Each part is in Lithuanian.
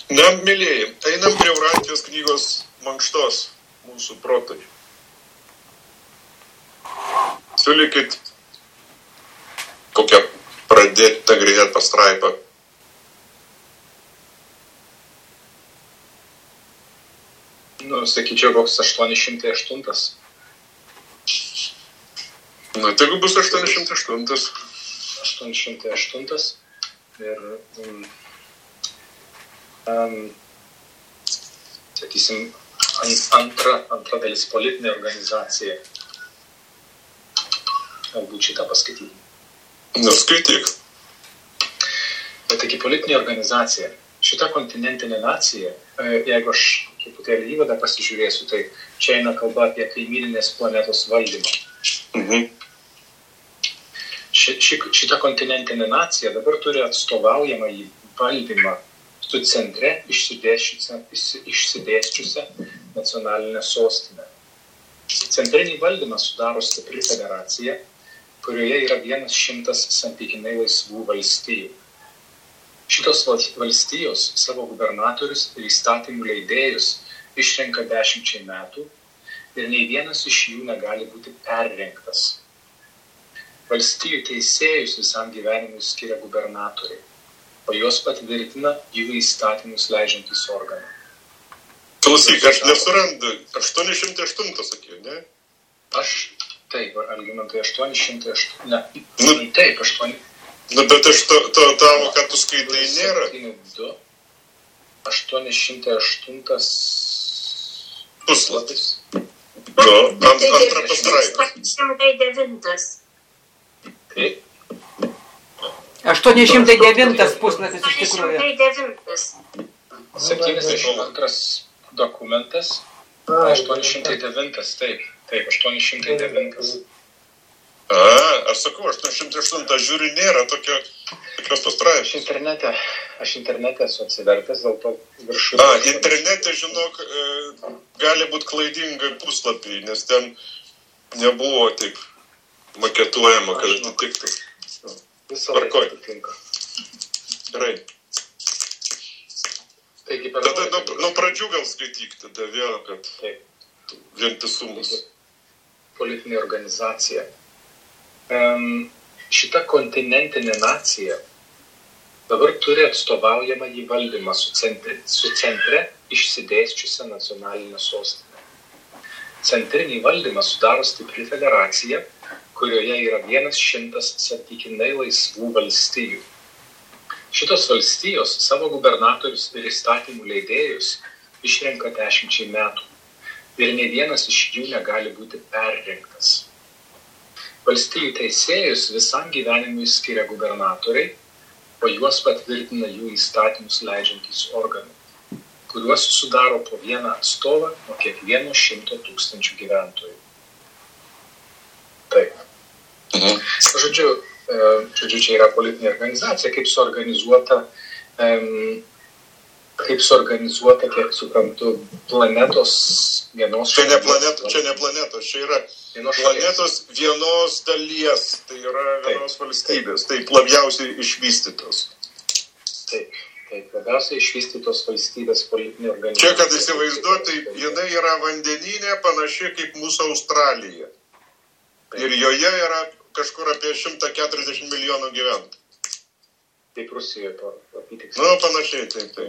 Na, mėlyjeji, einam prie Eurantijos knygos mankštos mūsų protui. Siūlykit kokią pradėti nagrinėti pastraipą. Sakyčiau, koks 808. Tegu bus 808. 808. Ir, sakysim, antra dalis politinė organizacija. Galbūt šitą paskaityti. Skaityk. Bet taigi politinė organizacija. Šita kontinentinė nacija, jeigu aš truputėlį įvadą pasižiūrėsiu, tai čia eina kalba apie kaimyninės planetos valdymą. Mhm. Šita kontinentinė nacija dabar turi atstovaujamą į valdymą su centre išsidėsčiusią nacionalinę sostinę. Centrinį valdymą sudaro stipri federacija, kurioje yra 100 santykinai laisvų valstijų. Šitos valstijos savo gubernatorius ir įstatymų leidėjus išrenka 10 metų ir nei vienas iš jų negali būti perrinktas. Valstijų teisėjus visam gyvenimui skiria gubernatoriai, o juos patvirtina jų įstatymus leidžiantys organai. Klausyk, aš nesurandu. 808 sakiau, ne? Taip, Algimantai, 808. Ne, taip, 8. Bet aš tavo, ką tu skaitai, nėra. 808 puslapis. Antra pastraipa. 809. Taip. 809 puslapis iš tikrųjų. 72 dokumentas. 809, taip, 809. Aš sakau, 808, žiūri, nėra tokios pastraipos. Aš internete esu atsivertęs, dėl to viršų. Internete, žinok, gali būti klaidingai puslapį, nes ten nebuvo taip maketuojama, kad atitiktų. Visą laiką atitinka. Gerai. Tada nuo pradžių gal skaityk, tada vėl, kad vientisumas. Politinė organizacija. Šita kontinentinė nacija dabar turi atstovaujamą į valdymą su centre išsidėsčiusią nacionalinę sostinę. Centrinį valdymą sudaro stipri federacija, kurioje yra 100 santykinai laisvų valstijų. Šitos valstijos savo gubernatorius ir įstatymų leidėjus išrenka 10 metų ir nei vienas iš jų negali būti perrinktas. Valstijų teisėjus visam gyvenimui skiria gubernatoriai, o juos patvirtina jų įstatymus leidžiantys organai, kuriuos sudaro po vieną atstovą nuo kiekvieno 100 000 gyventojų. Taip. Žodžiu, čia yra politinė organizacija, kaip suorganizuota, kiek suprantu, planetos vienos... Čia ne planetos, čia yra planetos vienos dalies, tai yra vienos valstybės, taip labiausiai išvystytos. Taip, labiausiai išvystytos valstybės politinė organizacija. Čia, kad įsivaizduoti, jinai yra vandeninė, panašiai kaip mūsų Australija. Ir joje yra kažkur apie 140 milijonų gyventojų. Taip, Rusijoje apytiksliai. Panašiai, taip.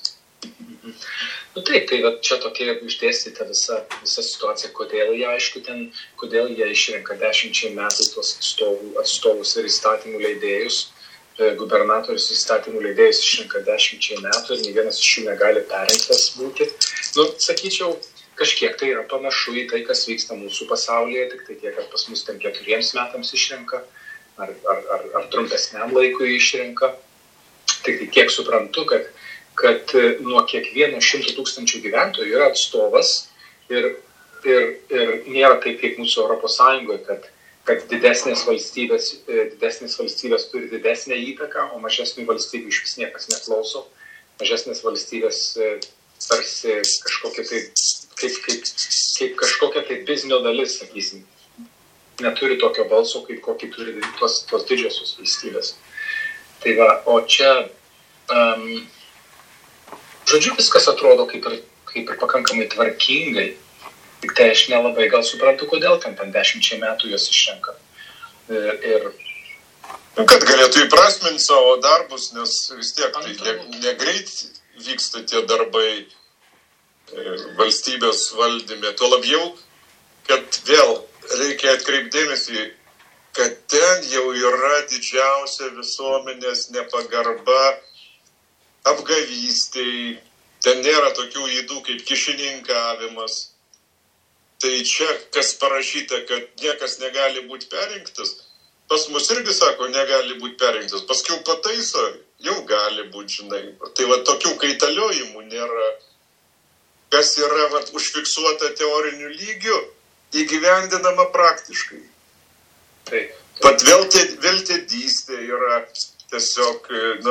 Taip, tai čia tokia išdėstyta visa situacija, kodėl jie išrenka 10 metų tuos atstovus ir įstatymų leidėjus. Gubernatorius įstatymų leidėjus išrenka 10 metų ir nei vienas iš jų negali perrinktas būti. Sakyčiau, kažkiek tai yra panašu į tai, kas vyksta mūsų pasaulyje, tik tai tiek, kad pas mus ten 4 metams išrenka, ar trumpesniam laikui išrenka. Tik tai tiek suprantu, kad nuo kiekvieno 100 000 gyventojų yra atstovas ir nėra taip kaip mūsų Europos Sąjungoje, kad didesnės valstybės turi didesnę įtaką, o mažesnių valstybių iš vis niekas neklauso. Mažesnės valstybės tarsi kažkokia tai, kaip kažkokia tai biznio dalis, sakysim. Neturi tokio balso, kaip kokį turi tos didžiosios valstybės. Tai va, o čia Žodžiu, viskas atrodo kaip ir pakankamai tvarkingai. Tik tai aš nelabai gal suprantu, kodėl ten 10 metų jos išrenka. Ir kad galėtų įprasminti savo darbus, nes vis tiek tai negreit vyksta tie darbai valstybės valdyme. Tuo labiau, kad vėl reikia atkreipdėmėsi, kad ten jau yra didžiausia visuomenės nepagarba apgavystei. Ten nėra tokių ydų kaip kišininkavimas. Tai čia, kas parašyta, kad niekas negali būti perrinktas, pas mus irgi sako, negali būti perrinktas. Paskiau pataiso, jau gali būti, žinai. Tai va tokių kaitaliojimų nėra. Kas yra užfiksuota teoriniu lygiu, įgyvendinama praktiškai. taip. Pat veltėdystė yra tiesiog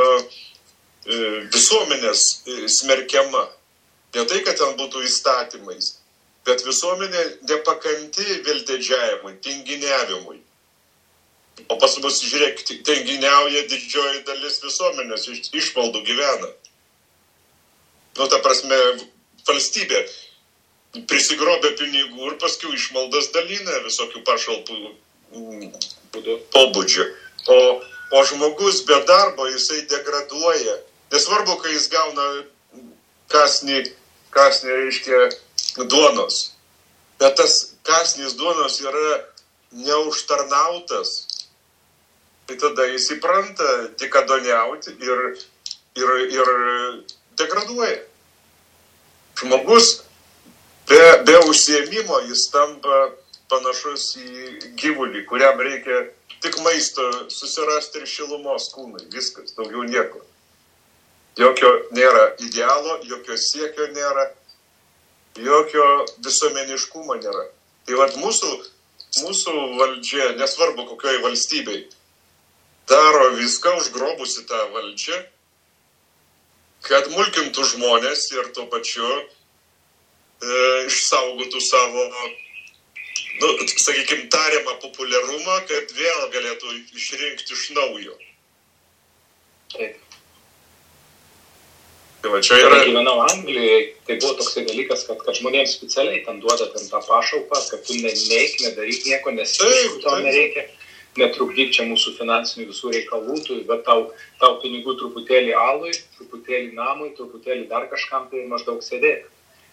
visuomenės smerkiama. Ne tai, kad ten būtų įstatymais, bet visuomenė nepakanti veltėdžiavimui, tinginiavimui. O pas mus, žiūrėk, tinginiauja didžioji dalis visuomenės, išmaldų gyvena. Ta prasme, valstybė prisigrobė pinigų ir paskui išmaldas dalina visokių pašalpų pobūdžio. O žmogus be darbo, jisai degraduoja. Nesvarbu, kai jis gauna kasnį reiškia duonos. Bet tas kasnis duonos yra neužtarnautas. Tai tada jis įpranta dikadoniauti ir degraduoja. Žmogus be užsiėmimo jis tampa panašus į gyvulį, kuriam reikia tik maisto susirasti ir šilumos kūnai. Viskas, daugiau nieko. Jokio nėra idealo, jokio siekio nėra, jokio visuomeniškumo nėra. Tai vat mūsų valdžia, nesvarbu kokioj valstybei, daro viską, užgrobusi tą valdžią, kad mulkintų žmonės ir tuo pačiu išsaugotų savo, sakykime, tariamą populiarumą, kad vėl galėtų išrinkti iš naujo. Taip. Tai va, čia yra... Gyvenau Anglijoje, tai buvo toksai dalykas, kad žmonėms specialiai ten duoda ten tą pašalpą, kad tu neik, nedaryk nieko, nes tau nereikia, netrukdyk čia mūsų finansinių visų reikalų, bet tau pinigų truputėlį alui, truputėlį namui, truputėlį dar kažkam, tai maždaug sėdėk.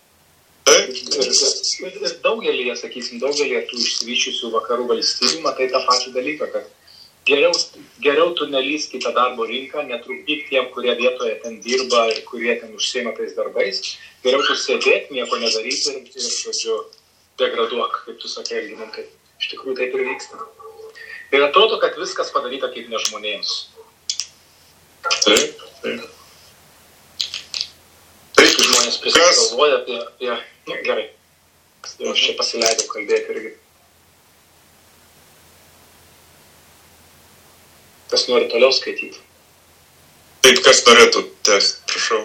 Ir daugelį tų išsivyščiusių vakarų valstybių matai tą pačią dalyką, kad geriau tu nelįsk į tą darbo rinką, netrukdyk tiem, kurie vietoje ten dirba ir kurie ten užsiima tais darbais, geriau tu sėdėk, nieko nedaryti ir žodžiu, degraduok, kaip tu sakė, Algimantai. Iš tikrųjų taip ir vyksta. Ir atrodo, kad viskas padaryta kaip ne žmonėms. Taip. Žmonės prisigalvoja apie... Gerai. Aš čia pasileidau kalbėti irgi. Kas nori toliau skaityti? Taip, kas norėtų tęsti, prašau.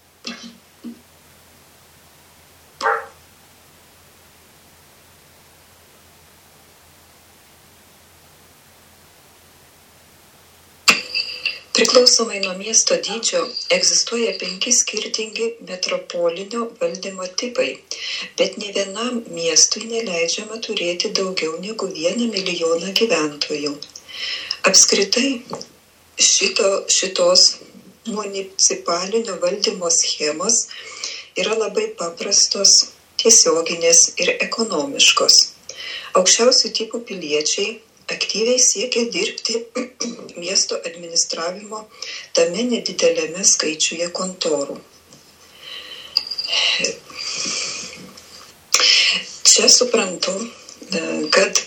Priklausomai nuo miesto dydžio egzistuoja 5 skirtingi metropolinio valdymo tipai, bet nė vienam miestui neleidžiama turėti daugiau negu 1 milijoną gyventojų. Apskritai šitos municipalinio valdymo schemos yra labai paprastos, tiesioginės ir ekonomiškos. Aukščiausių tipų piliečiai aktyviai siekia dirbti miesto administravimo tame nedideliame skaičiuje kontorų. Čia suprantu, kad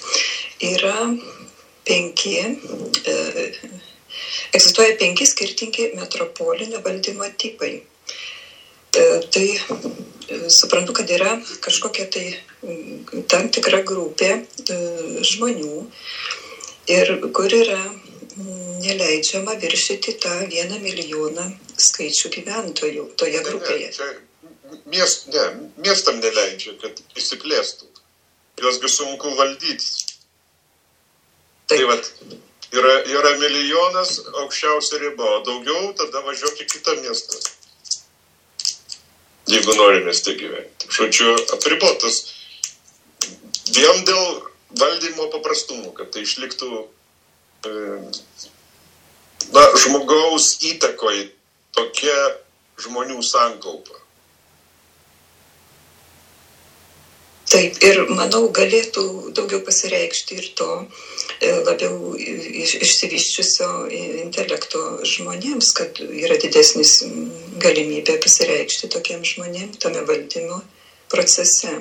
egzistuoja 5 skirtingi metropolinio valdymo tipai. Tai suprantu, kad yra kažkokia tai tam tikra grupė žmonių, ir kur yra neleidžiama viršyti tą 1 milijoną skaičių gyventojų toje grupėje. Miestam neleidžia, kad išsiplėstų. Juosgi sunku valdyti. Tai vat, yra milijonas aukščiausia riba, o daugiau tada važiuok į kitą miestą. jeigu nori mieste gyventi. Žodžiu, apribotas vien dėl valdymo paprastumo, kad tai išliktų žmogaus įtakoj tokia žmonių sankaupa. Taip, ir manau, galėtų daugiau pasireikšti ir to labiau išsivyščiusio intelekto žmonėms, kad yra didesnis galimybė pasireikšti tokiems žmonėms tame valdymo procese.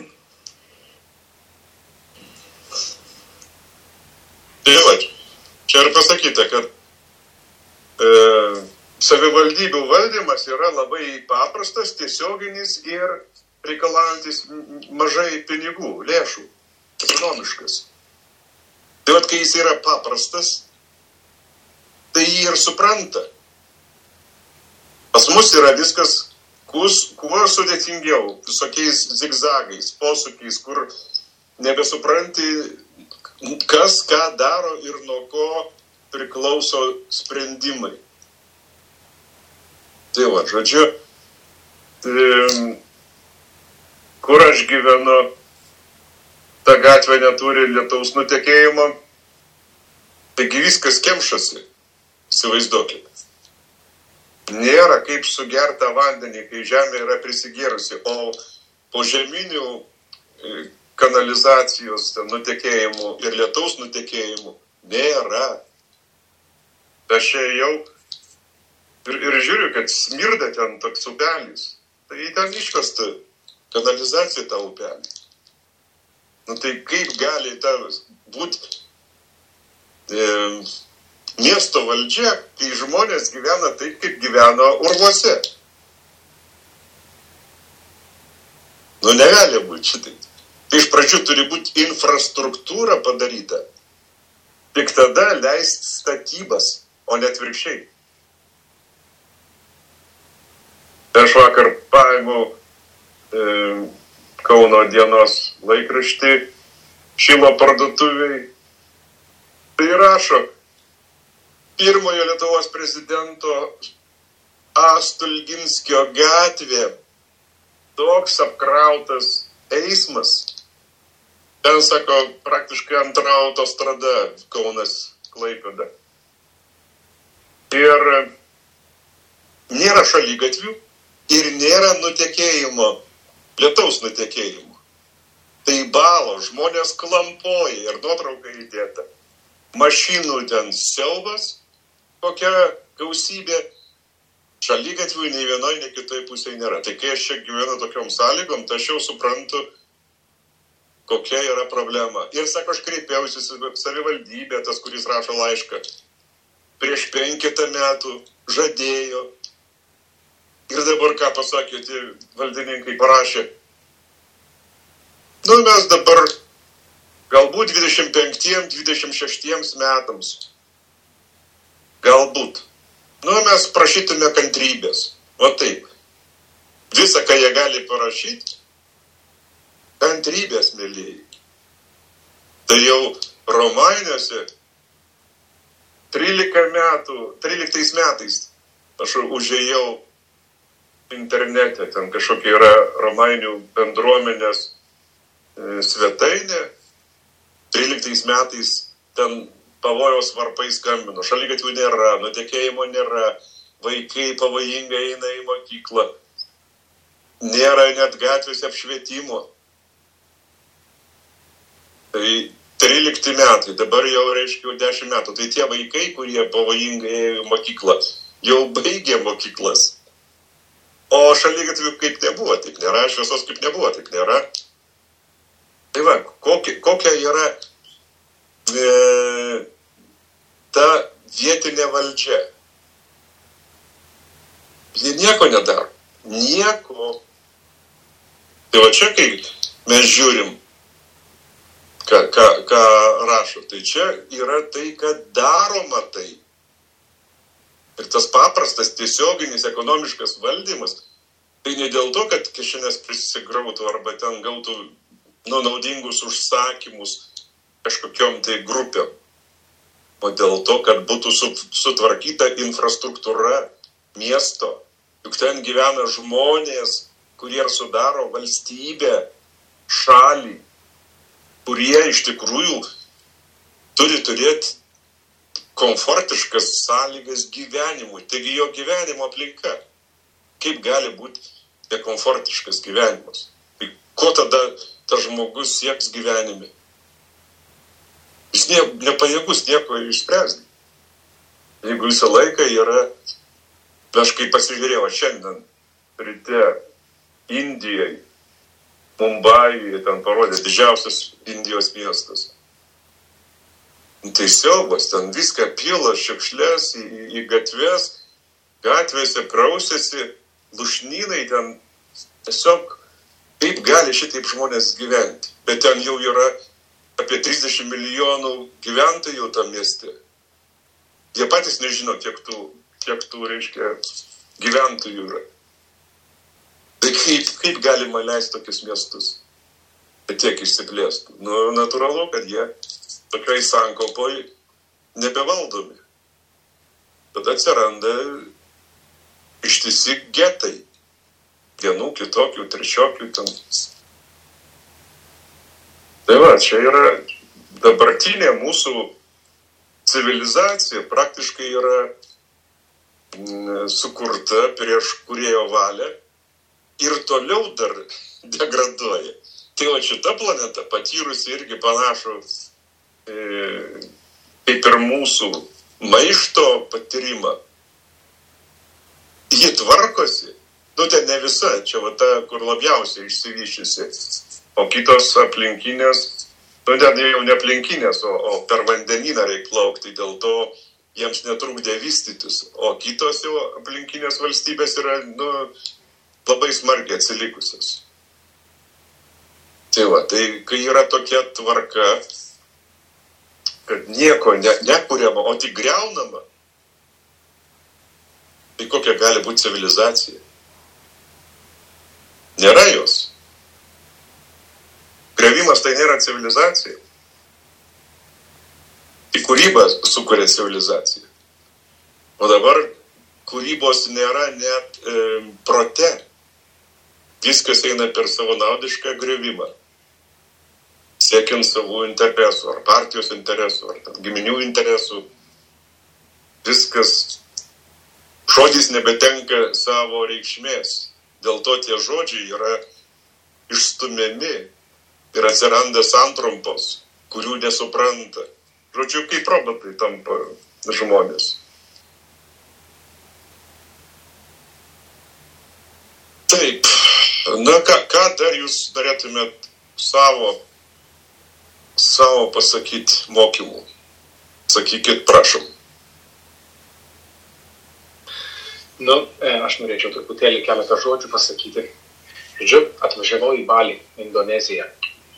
Tai čia ir pasakyta, kad savivaldybių valdymas yra labai paprastas, tiesioginis ir reikalaujantis mažai pinigų, lėšų, ekonomiškas. Tai kai jis yra paprastas, tai jį ir supranta. Pas mus yra viskas kuo sudėtingiau, visokiais zigzagais, posūkiais, kur nebesupranti, kas ką daro ir nuo ko priklauso sprendimai. Tai žodžiu, kur aš gyvenu, ta gatvė neturi lietaus nutekėjimo, taigi viskas kemšasi, įsivaizduokit. Nėra kaip sugertą vandenį, kai žemė yra prisigėrusi, o po žeminių kanalizacijos nutekėjimų ir lietaus nutekėjimų nėra. Aš jau ir žiūriu, kad smirda ten toks upelis, tai ten iškasta kanalizacija tą upelį. Tai kaip gali būti miesto valdžia, kai žmonės gyvena taip, kaip gyveno urvuose? Negali būti šitai. Tai iš pradžių turi būti infrastruktūra padaryta. Tik tada leist statybas, o ne atvirkščiai. Aš vakar paėmiau Kauno dienos laikraštį Šilo parduotuviai. Tai rašo, pirmojo Lietuvos prezidento A. Stulginskio gatvė, toks apkrautas eismas. Ten, sako, praktiškai antra autostrada Kaunas Klaipėda. Ir nėra šaligatvių ir nėra nutekėjimo. Lietaus nutekėjimo. Tai balo, žmonės klampoja ir nuotrauka įdėta. Mašinų ten siaubas, kokia gausybė, šaligatvių nei vienoj, nei kitoj pusėje nėra. Tai kai aš čia gyvenu tokiom sąlygom, tai aš jau suprantu, kokia yra problema. Ir sako, aš kreipiausi savivaldybė, tas, kuris rašo laišką, prieš 5 metų žadėjo. Ir dabar ką pasakė, tie valdininkai parašė. Mes dabar galbūt 25-26 metams. Galbūt. Mes prašytume kantrybės. O taip. Visą, ką jie gali parašyti, kantrybės, mėlyjei. Tai jau Romainiuose 13 metais aš užėjau internete, ten kažkokia yra Romainių bendruomenės svetainė, 13 metais ten pavojaus varpai skambino, šaligatvių nėra, nutekėjimo nėra, vaikai pavojingai eina į mokyklą, nėra net gatvėse apšvietimo. Tai 13 metai, dabar jau reiškia 10 metų, tai tie vaikai, kurie pavojingai ėjo į mokyklą, jau baigė mokyklas. O šaligatvių kaip nebuvo, taip nėra, šviesos kaip nebuvo, taip nėra. Tai kokia yra ta vietinė valdžia. Jie nieko nedaro. Nieko. Tai čia, kai mes žiūrim, ką rašo, tai čia yra tai, kad daroma tai. Ir tas paprastas, tiesioginis, ekonomiškas valdymas, tai ne dėl to, kad kišenės prisigrautų arba ten gautų naudingus užsakymus kažkokiom tai grupėm, o dėl to, kad būtų sutvarkyta infrastruktūra miesto. Juk ten gyvena žmonės, kurie sudaro valstybę, šalį, kurie iš tikrųjų turi turėti komfortiškas sąlygas gyvenimui. Taigi jo gyvenimo aplinka. Kaip gali būti nekomfortiškas gyvenimas? Tai ko tada tas žmogus sieks gyvenime? Jis nepajėgus nieko išspręsti. Jeigu visą laiką yra, aš kai pasižiūrėjau šiandien ryte Indijai, Mumbajuje, ten parodė didžiausias Indijos miestas. Tai siaubas, ten viską pila šiukšlės į gatves, gatvėse prausėsi, lušnynai ten tiesiog, kaip gali šitaip žmonės gyventi. Bet ten jau yra apie 30 milijonų gyventojų tam mieste. Jie patys nežino, kiek tų reiškia, gyventojų yra. Tai kaip galima leisti tokius miestus, kad tiek išsiplėstų? Natūralu, kad jie tokiai sankopoj nebevaldomi. Tada atsiranda ištisi getai. Vienų, kitokių, trečiokių ten. Tai va, čia yra dabartinė mūsų civilizacija praktiškai yra sukurta prieš kūrėjo valią ir toliau dar degraduoja. Tai va šita planeta patyrusi irgi panašų kaip ir mūsų maišto patyrimą. Ji tvarkosi. Ten ne visa, čia va ta, kur labiausiai išsivyščiusi. O kitos aplinkinės, ten jau ne aplinkinės, o per vandenyną reikia plaukti, dėl to jiems netrukdė vystytis. O kitos jau aplinkinės valstybės yra, labai smarkiai atsilikusios. Tai va, tai kai yra tokia tvarka, kad nieko nekuriama, o tik griaunama, tai kokia gali būti civilizacija? Nėra jos. Griovimas tai nėra civilizacija. Tik kūryba sukuria civilizaciją. O dabar kūrybos nėra net prote. Viskas eina per savanaudišką griovimą. Siekiant savų interesų, ar partijos interesų, ar giminių interesų. Viskas, žodis nebetenka savo reikšmės. Dėl to tie žodžiai yra išstumiami ir atsiranda santrumpos, kurių nesupranta. Žodžiu, kaip robotai tampa žmonės. Taip, ką dar jūs norėtumėt savo pasakyti mokymų? Sakykit, prašom. Aš norėčiau truputėlį keletą žodžių pasakyti. Žodžiu, atvažiavau į Balį, Indoneziją.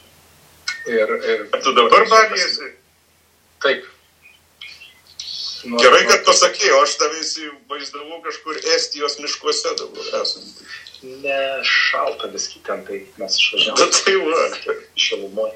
Tu dabar Balyje esi? Taip. Gerai, kad pasakėjau, aš tave įsivaizdavau kažkur Estijos miškuose dabar esant. Ne, šalta viski ten, tai mes išvažiavome. Tai va. Šilumoj.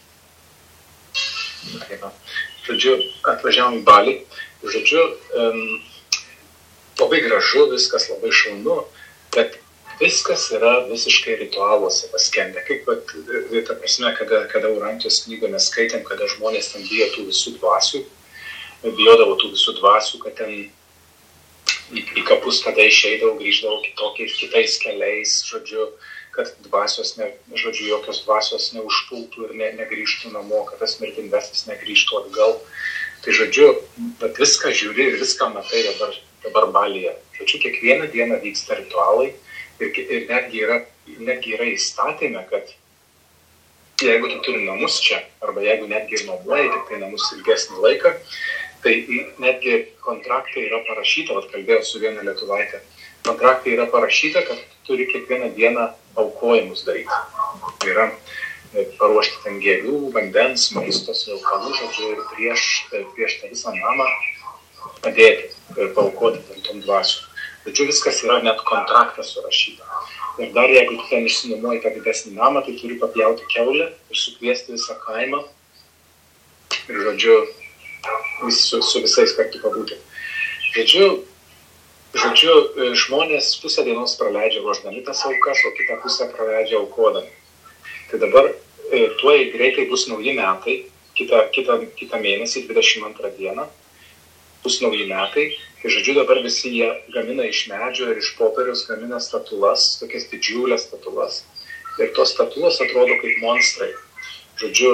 Žodžiu, atvažiavom į Balį. Žodžiu, labai gražu, viskas labai šaunu, bet viskas yra visiškai ritualuose paskendę. Kaip, ta prasme, kada Urantijos knygą mes skaitėm, kada žmonės ten bijo tų visų dvasių, bijodavo tų visų dvasių, kad ten į kapus tada išeidavo, grįždavo kitais keliais, žodžiu, kad dvasios, jokios dvasios neužpultų ir negrįžtų namo, kad tas mirtingasis negrįžtų atgal. Tai žodžiu, bet viską žiūri ir viską matai dabar Balyje. Žodžiu, kiekvieną dieną vyksta ritualai ir netgi yra įstatymė, kad jeigu tu turi namus čia, arba jeigu netgi ir nuomoji tik tai namus ilgesnį laiką, tai netgi kontraktai yra parašyta, kalbėjau su viena lietuvaitė, kontraktai yra parašyta, kad turi kiekvieną dieną aukojimus daryti. Tai yra paruošti ten gėlių, vandens, maistos, augalų, žodžiu, ir prieš tą visą namą padėti ir paaukoti tom dvasių. Žodžiu, viskas yra net kontraktas surašyta. Ir dar jeigu tu ten išsinuomoji tą didesnį namą, tai turi papjauti kiaulę ir sukviesti visą kaimą. Ir žodžiu, su visais kartu pabūti. Žodžiu, žodžiu, žmonės pusę dienos praleidžia ruoždami tas aukas, o kitą pusę praleidžia aukodami. Tai dabar tuoj greitai bus nauji metai, kitą mėnesį, 22 dieną, bus nauji metai. Tai žodžiu, dabar visi jie gamina iš medžio ir iš popieriaus gamina statulas, tokias didžiulės statulas. Ir tos statulos atrodo kaip monstrai. Žodžiu,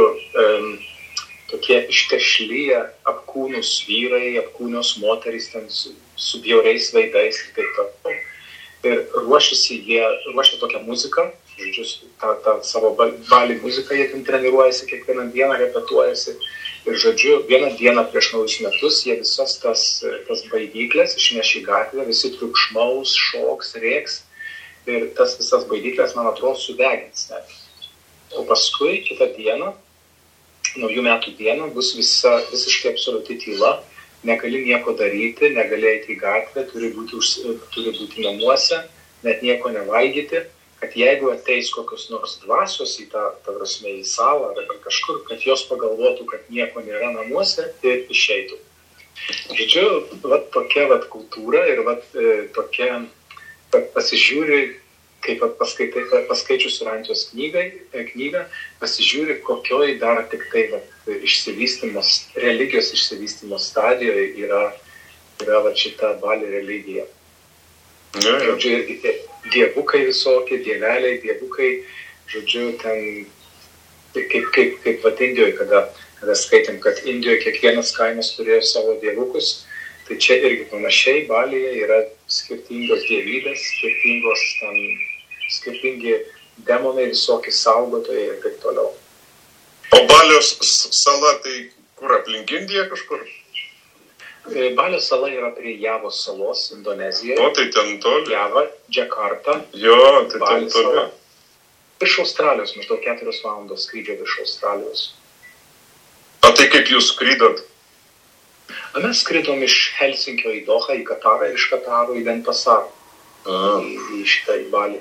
tokie ištešlyje apkūnus vyrai, apkūnios moterys ten su bjauriais veidais ir taip toliau. Ir ruošia tokią muziką, žodžiu, tą savo balį muziką jie ten treniruojasi, kiekvieną dieną repetuojasi. Ir žodžiu, vieną dieną prieš naujus metus jie visas tas baidyklės išneš į gatvę, visi triukšmaus, šoks, rėks. Ir tas visas baidyklės, man atrodo, sudegins net. O paskui kitą dieną, naujų metų dieną, bus visiškai absoliuti tyla, negali nieko daryti, negali eiti į gatvę, turi būti namuose, net nieko nevalgyti, kad jeigu ateis kokios nors dvasios į tą prasme į salą ar kažkur, kad jos pagalvotų, kad nieko nėra namuose ir išeitų. Žodžiu, vat tokia vat kultūra ir vat tokia, kad pasižiūri, kaip paskaičius Urantijos knygą, pasižiūri, kokioj dar tik tai religijos išsivystymo stadijoje yra vat šita Bali religija. Žodžiu, irgi tie dievukai visokie, dieveliai, dievukai, žodžiu, ten, kaip vat Indijoje, kada skaitėm, kad Indijoje kiekvienas kaimas turėjo savo dievukus, tai čia irgi panašiai, Balyje yra skirtingos dievybės, skirtingi demonai, visokie saugotojai ir taip toliau. O Balio sala tai kur, aplink Indiją kažkur? Balio sala yra prie Javos salos, Indonezijoje. O, tai ten toli. Java, Džakarta. Jo, tai ten toli. Virš Australijos, maždaug 4 valandos skrydžio virš Australijos. O tai kaip jūs skrydot? Mes skridom iš Helsinkio į Dohą, į Katarą, ir iš Kataro į Denpasarą. Į šitą į Balį.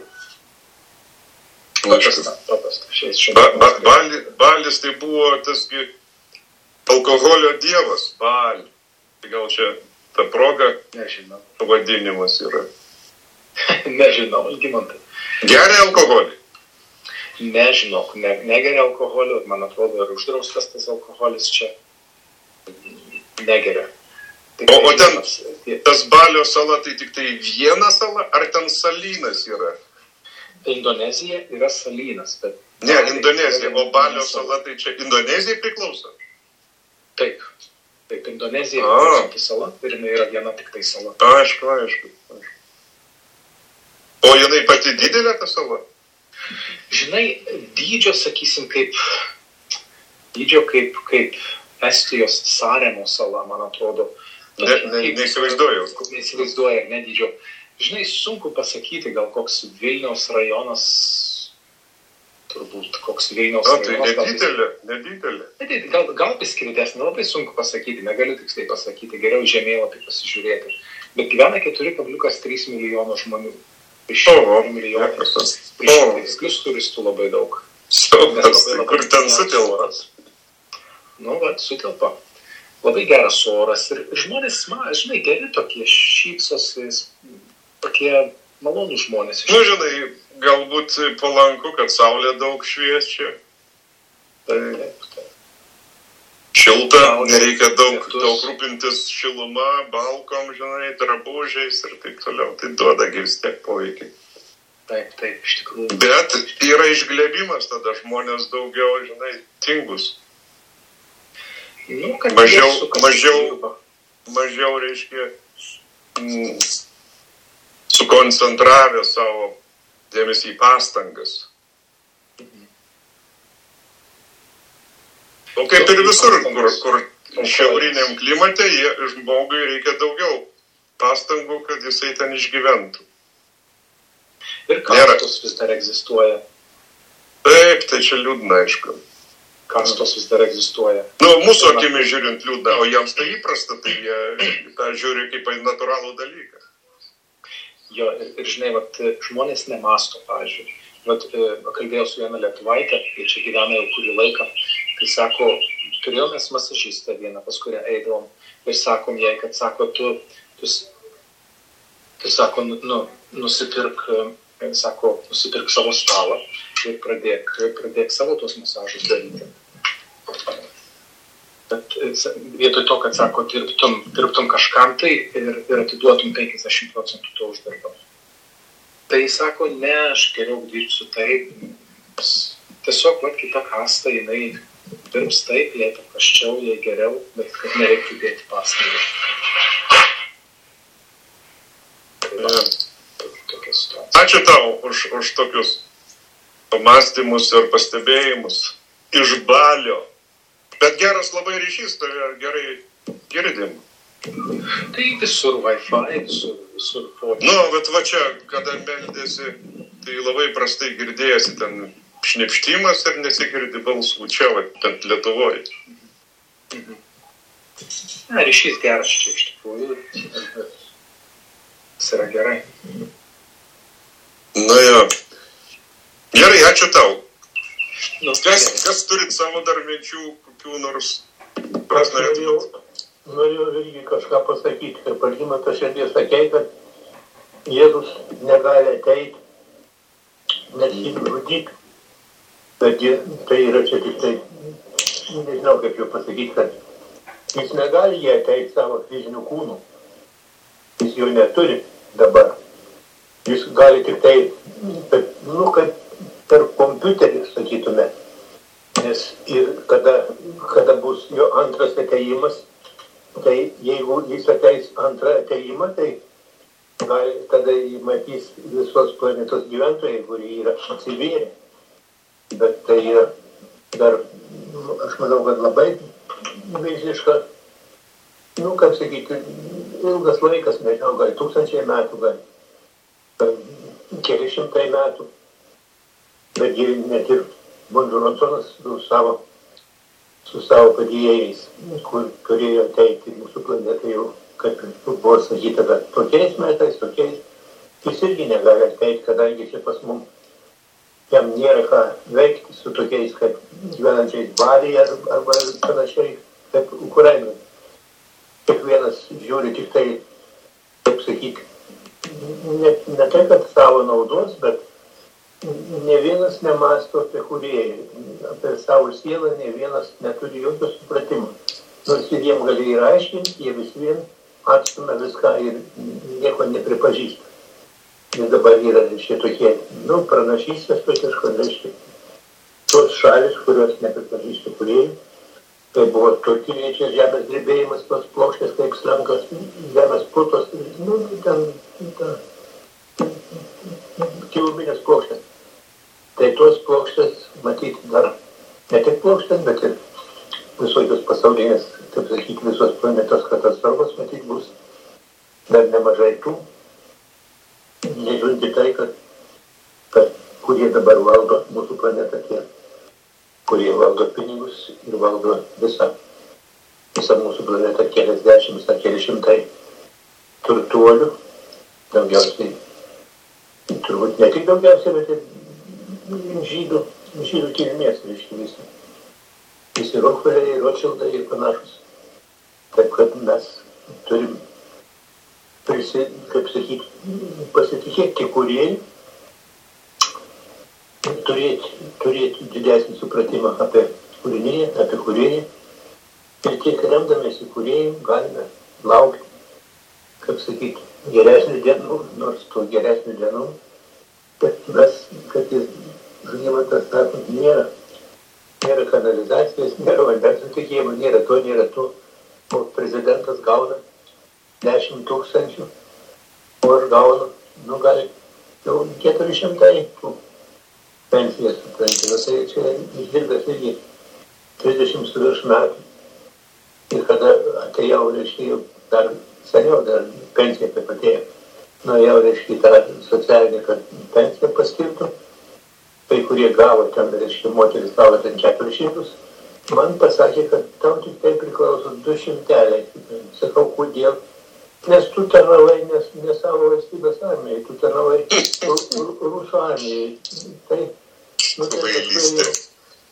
Balis tai buvo tasgi alkoholio dievas, Bali. Tai gal čia ta proga pavadinimas yra? Nežinau, Algimantai. Geria alkoholį? Nežinau, negeria alkoholio, man atrodo, ir uždraustas tas alkoholis čia. Negeria. O ten tas Balio sala tai tik tai viena sala, ar ten salynas yra? Indonezija yra salynas, bet... Ne, Indonezija, o Balio sala tai čia Indonezijai priklauso? Taip, Indonezija yra sala ir jinai yra viena tik tai sala. Aišku. O jinai pati didelė ta sala? Žinai, dydžio, sakysim, kaip Estijos Saremo sala, man atrodo. Neįsivaizduoju. Neįsivaizduoju, ne dydžio. Žinai, sunku pasakyti, gal koks Vilniaus rajonas, turbūt koks Vilniaus rajonas. Tai nedidelė. Gal paskirdesnė, labai sunku pasakyti, negaliu tiksliai pasakyti, geriau žemėlapį pasižiūrėti. Bet gyvena 4,3 milijono žmonių. Iš 4 milijonų. Iš turistų labai daug. Kur ten sutelpa? Sutelpa. Labai geras oras ir žmonės, žinai, geri tokie, šypsosi, tokie malonų žmonės. Žinai, galbūt palanku, kad saulė daug šviečia. Taip. Šilta, nereikia daug rūpintis šiluma, balkom, žinai, drabužiais ir taip toliau. Tai duoda vis tiek poveikį. Taip, iš tikrųjų. Bet yra išglėbimas, tada žmonės daugiau, žinai, tingus. Mažiau reiškia sukoncentravę savo dėmesį į pastangas. O kaip ir visur, kur šiauriniam klimate, žmogui reikia daugiau pastangų, kad jisai ten išgyventų. Ir kastos vis dar egzistuoja. Taip, tai čia liūdna, aišku. Kastos vis dar egzistuoja. Mūsų akimis žiūrint liūdna, o jiems tai įprasta, tai jie tą žiūri kaip natūralų dalyką. Jo, ir žinai, žmonės nemasto, pavyzdžiui. Kalbėjau su viena lietuvaitė, ir čia gyvena jau kurį laiką, tai sako, turėjome masažistą vieną, pas kurią eidavom, ir sakom jai, kad sako, tu Tai sako, nusipirk savo stalą ir pradėk savo tuos masažus daryti. Bet vietoj to, kad sako, dirbtum kažkam tai ir atiduotum 50% to uždarbio. Tai sako, ne, aš geriau dirbsiu taip. Tiesiog, kita kasta, jinai dirbs taip, jai paprasčiau, jai geriau, bet kad nereiktų dėti pastangų. Ačiū tau už tokius pamąstymus ir pastebėjimus iš Balio. Bet geras labai ryšys, tai gerai girdim. Tai visur Wi-Fi, visur fočiai. Bet va čia, kada meldėsi, tai labai prastai girdėjasi ten šnipštimas ir nesigirdi balsų. Čia, bent Lietuvoje. Ryšys geras čia iš tikrųjų. Jis yra gerai. Jo. Gerai, ačiū tau. Kas turit savo dar minčių, kokių nors? Norėjau irgi kažką pasakyti, kaip Algimantas šiandien sakė, kad Jėzus negali ateiti, nes jį žudyti. Bet tai yra čia tik tai, nežinau kaip jau pasakyti, kad jis negali jį ateiti savo fizinių kūnų. Jis jo neturi dabar. Jis gali tik tai, kaip per kompiuterį, sakytume. Nes ir kada bus jo antras atėjimas, tai jeigu jis ateis antrą atėjimą, tai tada jį matys visos planetos gyventojai, kurie yra atsivėrę. Bet tai yra dar, aš manau, kad labai milžiniška, kaip sakyti, ilgas laikas, nežinau, gal 1000 metų, gal keli šimtai metų. Bet net ir Bonžuronsonas su savo padėjėjais, kur turėjo ateiti mūsų planetą jau, kaip buvo sakyta, kad tokiais metais, jis irgi negali ateiti, kadangi čia pas mums jam nėra ką veikti su tokiais, kaip gyvenančiais Balyje arba panašiai, kaip Ukrainoje. Kiekvienas žiūri tik tai, kaip sakyti, ne tai, kad savo naudos, bet ne vienas nemąsto apie kūrėją, apie savo sielą, ne vienas neturi jokio supratimo. Nors ir jiem gali ir aiškinti, jie vis vien atstumia viską ir nieko nepripažįsta. Nes dabar yra šitokie, pranašystės tokios, kad tos šalis, kurios nepripažįsta kūrėjų, tai buvo Turkijos žemės drebėjimas, tos plokštės kaip slenkas, žemės plutos, ten giluminės plokštės. Tai tos plokštės, matyti dar, ne tik plokštės, bet ir visokios pasaulinės, taip sakyti, visos planetos katastrofos, matyti, bus dar nemažai tų. Nežiūrint į tai, kad kurie dabar valdo mūsų planetą, tie, kurie valdo pinigus ir valdo visą mūsų planetą, keliasdešimt ar keli šimtai turtuolių, daugiausiai, turbūt ne tik daugiausiai, bet ir žydų kilmės, reiškia visi Rokfeliai, Rothschildai ir panašus. Taip, kad mes turim kaip sakyti, pasitikėti kūrėjai, turėti didesnį supratimą apie kūriniją, apie kūrėją. Ir tiek remdamėsi kūrėjų galime laukti, kaip sakyti, geresnių dienų, nors tų geresnių dienų, bet mes, kad jis Žygimantas sako, nėra kanalizacijos, nėra vandens sutikėjimo, nėra to, o prezidentas gauna 10 000, o aš gaunu, gal 400 pensijas, suprantate, tai čia išdirbęs irgi 30 su virš metų. Ir kada atėjau, reiškia, dar seniau, dar pensija taip atėjo, nuėjau, reiškia, tą socialinę pensiją paskirtų, tai kurie gavo ten, reiškia, moteris gavo ten 400, man pasakė, kad tau tik tai priklauso 200. Sakau, kodėl? Nes tu tarnavai ne savo valstybės armijai, tu tarnavai Rusų armijai. Tai,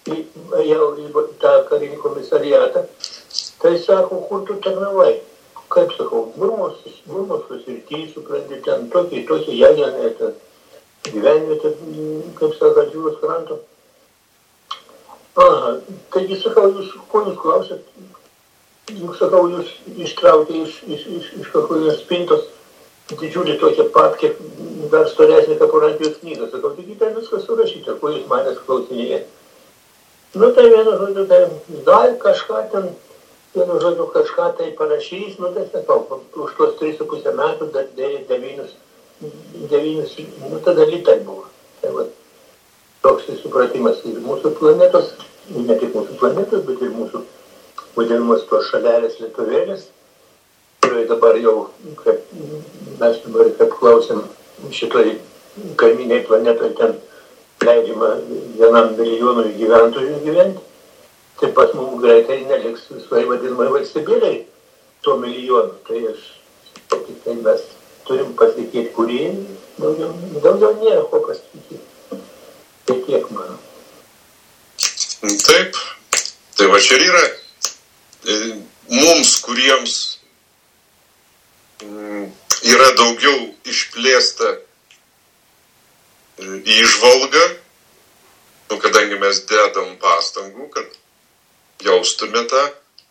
ėjau į tą karinį komisariatą, tai sako, kur tu tarnavai? kaip sakau, burmos susirtį, supranti, ten tokie jagenai, ten gyvenvietė, kaip sakant, jūros kranto. Aha, taigi, sakau, jūs, ko jūs klausėt? Sakau, jūs ištraukė iš kokios spintos didžiulį tokią papkę, dar storesnį kapurantijos knygą. Sakau, taigi ten viskas surašyta, ko jūs manęs klausinėje. Nu, tai vienu žodžiu, tai dar kažką ten, kažką tai parašys, nu, tai sakau, už tuos 3,5 metų dar 9, nu, tada litai buvo. Tai va, toks supratimas ir mūsų planetos, ne tik mūsų planetos, bet ir mūsų vadinamas tos šalelės lietuvėlės, kurioje dabar jau, kaip mes dabar kaip klausėm, šitoj kaiminiai planetoje ten leidžiama 1 milijonui gyventojų gyventi, tai pas mums greitai neliks visai vadinamai valstybėliai to milijonų. Tai aš, tai mes turim pasakyti, kurį daugiau nėra ko pasakyti. Tai tiek mano. Taip, tai va čia yra mums, kuriems yra daugiau išplėsta įžvalga, nu, kadangi mes dedam pastangų, kad jaustume tą.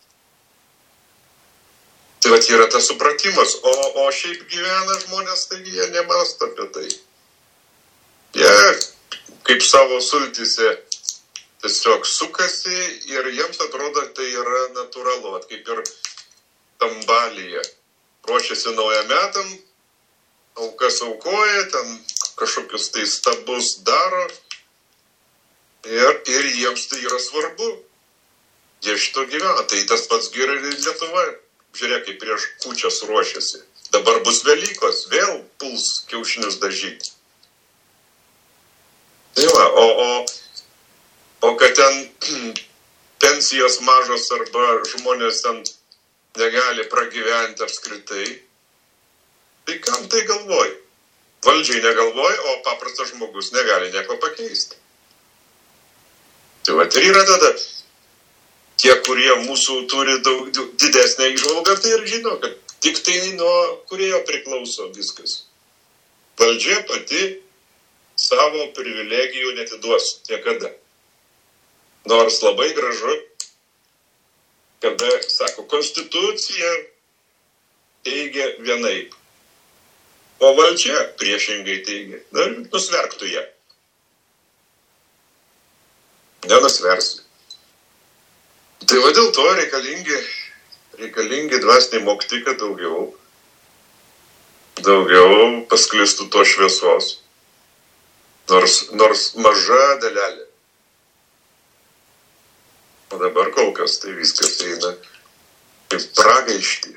Tai vat yra tas supratimas, o šiaip gyvena žmonės, tai jie nemąsto apie tai. Jie kaip savo sultyse tiesiog sukasi ir jiems atrodo, tai yra natūralu, kaip ir tam Balyje. Ruošiasi naujam metam, aukas aukoja, ten kažkokius tai stabus daro ir jiems tai yra svarbu. Jie šito gyvena. Tai tas pats gerai Lietuva. Žiūrėk, kaip prieš kūčias ruošiasi. Dabar bus Velykos, vėl puls kiaušinius dažyti. Tai va, o kad ten pensijos mažos arba žmonės ten negali pragyventi apskritai, tai kam tai galvoja? Valdžiai negalvoja, o paprastas žmogus negali nieko pakeisti. Tai va, tai yra tada tie, kurie mūsų turi daug didesnę įžvalgą, tai ir žino, kad tik tai nuo kurėjo priklauso viskas. Valdžia pati savo privilegijų netiduos niekada. Nors labai gražu, kada, sako, konstitucija teigia vienaip, o valdžia priešingai teigia. Na, nusverktų ją. Nenusversi. Tai va dėl to reikalingi dvasiniai mokytojai, kad daugiau pasklistų to šviesos. Nors maža dalelė. O dabar kol kas tai viskas eina kaip pragaištį.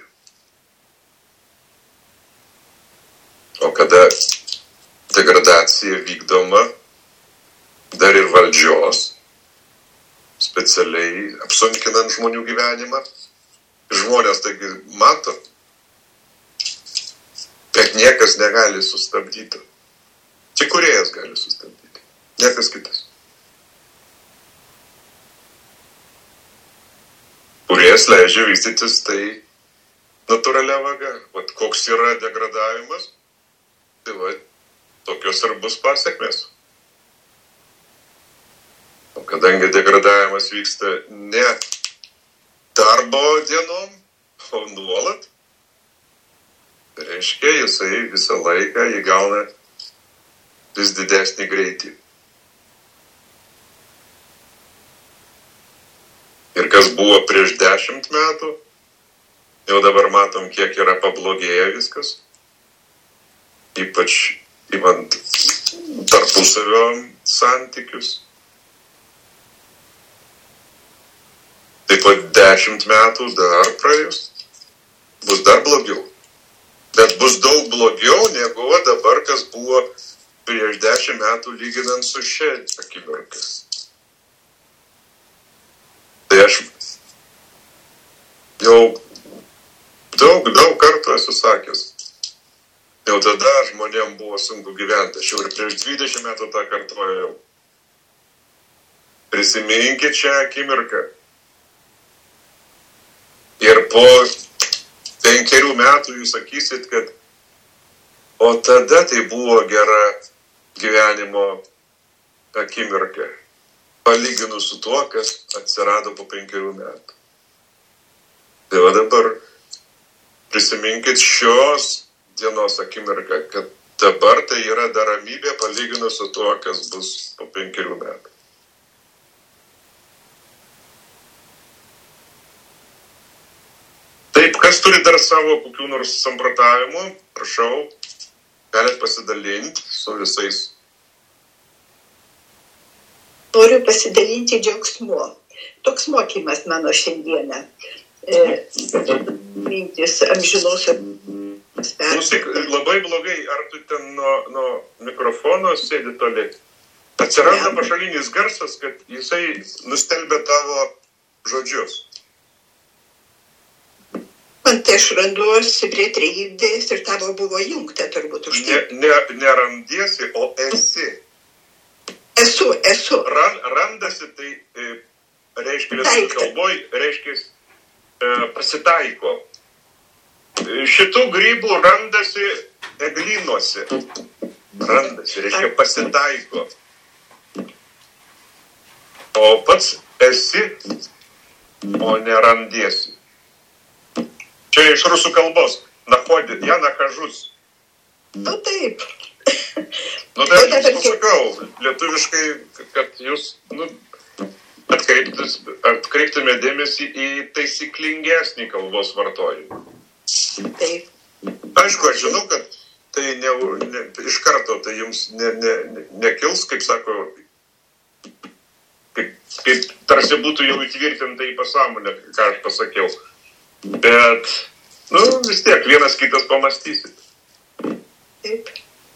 O kada degradacija vykdoma dar ir valdžios, specialiai apsunkinant žmonių gyvenimą, žmonės taigi mato, kad niekas negali sustabdyti. Tik kūrėjas gali sustabdyti, niekas kitas. Kūrėjas leidžia vystytis tai natūralia vaga. Vat koks yra degradavimas, tai va, tokios ir bus pasekmės. O kadangi degradavimas vyksta ne darbo dienom, o nuolat, tai reiškia, jisai visą laiką įgauna vis didesnį greitį. Ir kas buvo prieš 10 metų, jau dabar matom, kiek yra pablogėję viskas. Ypač įmant tarpusavio santykius. Taip pat 10 metų dar praėjus, bus dar blogiau. Bet bus daug blogiau, negu dabar, kas buvo prieš 10 metų lyginant su šia akimirka. Tai aš jau daug kartų esu sakęs. Jau tada žmonėm buvo sunku gyventi. Aš jau ir prieš 20 metų tą kartojau. Prisiminkit šią akimirką. Ir po 5 metų jūs sakysit, kad o tada tai buvo gera gyvenimo akimirka, palyginus su tuo, kas atsirado po 5 metų. Tai va dabar prisiminkit šios dienos akimirką, kad dabar tai yra dar ramybė palyginus su tuo, kas bus po 5 metų. Taip, kas turi dar savo kokių nors samprotavimų, prašau, galit pasidalinti su visais. Noriu pasidalinti džiaugsmu. Toks mokymas mano šiandieną. Mintis amžinosios. Klausyk, labai blogai, ar tu ten nuo mikrofono sėdi toli. Atsiranda pašalinis garsas, kad jisai nustelbė tavo žodžius. Man tai aš randuosi prie trejybės ir tavo buvo jungta turbūt už tai. Nerandiesi, o esi. Esu. Randasi, tai reiškia lietuvių kalboj, reiškia pasitaiko. Šitų grybų randasi eglynuose. Randasi, reiškia pasitaiko. O pats esi, o nerandiesi. Čia iš rusų kalbos. Nachodit, ja nahожусь. Nu taip. Nu tai aš jums pasakau, lietuviškai, kad jūs atkreiptume dėmesį į taisyklingesnį kalbos vartojimą. Taip. Aišku, aš žinau, kad tai iš karto tai jums nekils, kaip sako, kaip tarsi būtų jau įtvirtinta į pasąmonę, ką aš pasakiau. Bet, vis tiek vienas kitas pamastysit. Taip.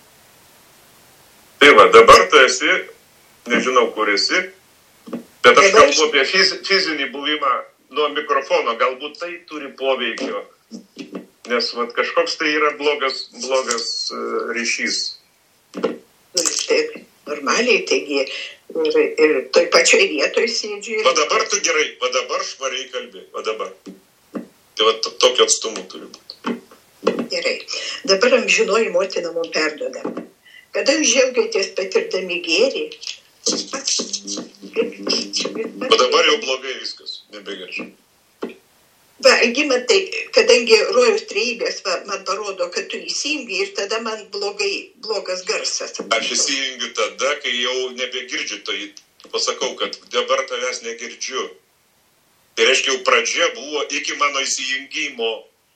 Tai va, dabar tu esi, nežinau, kur esi, bet aš kalbu apie fizinį buvimą nuo mikrofono, galbūt tai turi poveikio, nes vat, kažkoks tai yra blogas ryšys. Taip, normaliai, taigi ir toj pačioj vietoj sėdžiu. Va dabar tu gerai, va dabar švariai kalbi, va dabar. Tai va tokio atstumu turi būti. Gerai, dabar amžinoji motina mums perduoda. Kada jūs džiaugiatės patirdami gėrį? O dabar jau blogai viskas, nebegerai. Va, Algimantai, kadangi rojaus trejybės man parodo, kad tu įsijungi ir tada man blogas garsas. Aš įsijungiu tada, kai jau nebegirdžiu, tai pasakau, kad dabar tavęs negirdžiu. Tai reiškia, jau pradžia buvo iki mano įsijungimo.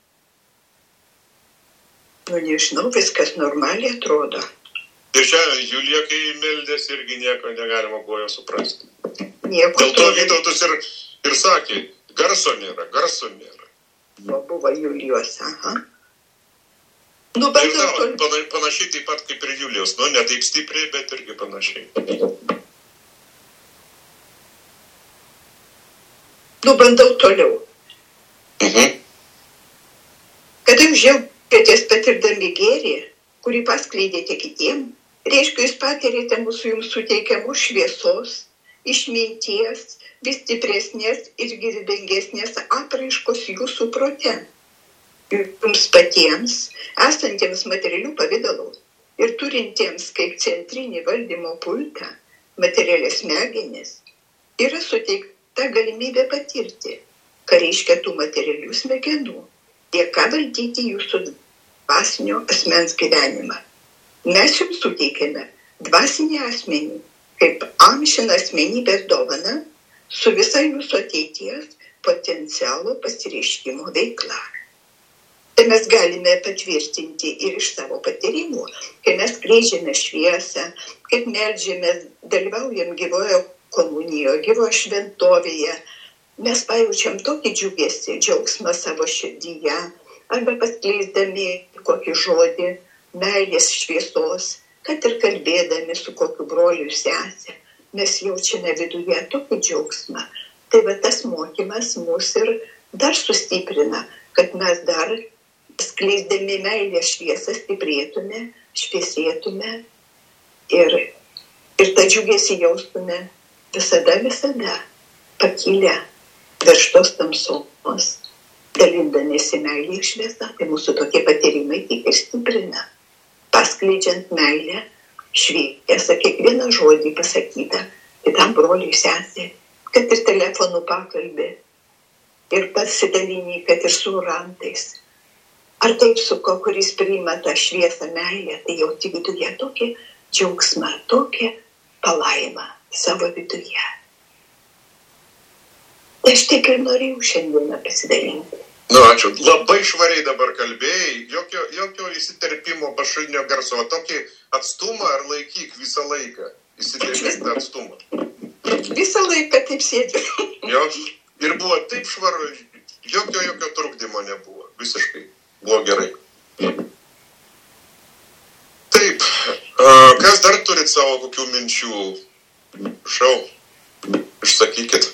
Nežinau, viskas normaliai atrodo. Ir šiandien Julija, kai meldės, irgi nieko negalima buvo jo suprasti. Nieko. Dėl to Vytautas ir sakė, garso nėra. Buvo Julijos, aha. Ir panašiai taip pat kaip ir Julijos. Ne taip stipriai, bet irgi panašiai. Bandau toliau. Kada jūs džiaugiatės patirdami gėrį, kurį paskleidėte kitiem, reiškia, jūs patirėte mūsų jums suteikiamų šviesos, išminties, vis stipresnės ir gyvybingesnės apraiškos jūsų prote. Jums patiems, esantiems materialių pavidalų ir turintiems kaip centrinį valdymo pultą materialės smegenis, yra suteikta galimybė patirti, ką reiškia tų materialių smegenų, dėka valdyti jūsų dvasinio asmens gyvenimą. Mes jums suteikėme dvasinį asmenį kaip amžiną asmenybės dovaną su visa jūsų ateities potencialo pasireiškimo veikla. Tai mes galime patvirtinti ir iš savo patyrimų, kai mes skleidžiame šviesą, kaip meldžiamės, dalyvaujam gyvojo komunijoje, gyvojo šventovėje, mes pajaučiam tokį džiugesį, džiaugsmą savo širdyje, arba paskleisdami kokį žodį, meilės šviesos, kad ir kalbėdami su kokiu broliu sesė, mes jaučiame viduje tokį džiaugsmą. Tai va tas mokymas mus ir dar sustiprina, kad mes dar skleisdami meilės šviesą stiprėtume, šviesėtume ir tą džiugesį jaustume visada pakilę virš tos tamsos, dalindamiesi meilė ir šviesa, tai mūsų tokie patyrimai tik ir stiprina. Paskleidžiant meilę, šviesą, kiekvieną žodį pasakytą, kitam broliui sesė, kad ir telefonų pakalbė, ir pasidalinį, kad ir su rantais. Ar taip suko, kuris priima tą šviesą meilę, tai jauti viduje tokį džiaugsmą, tokią palaimą savo viduje. Aš tik ir norėjau šiandieną pasidalinti. Ačiū. Labai švariai dabar kalbėjai, jokio įsiterpimo pašalinio garso, o tokį atstumą ar laikyk visą laiką, įsiterpti atstumą. Visą laiką taip sėdžiu. Jo, ir buvo taip švaru, jokio trukdymo nebuvo, visiškai. Buvo gerai. Taip, kas dar turit savo kokių minčių? Šau, išsakykit.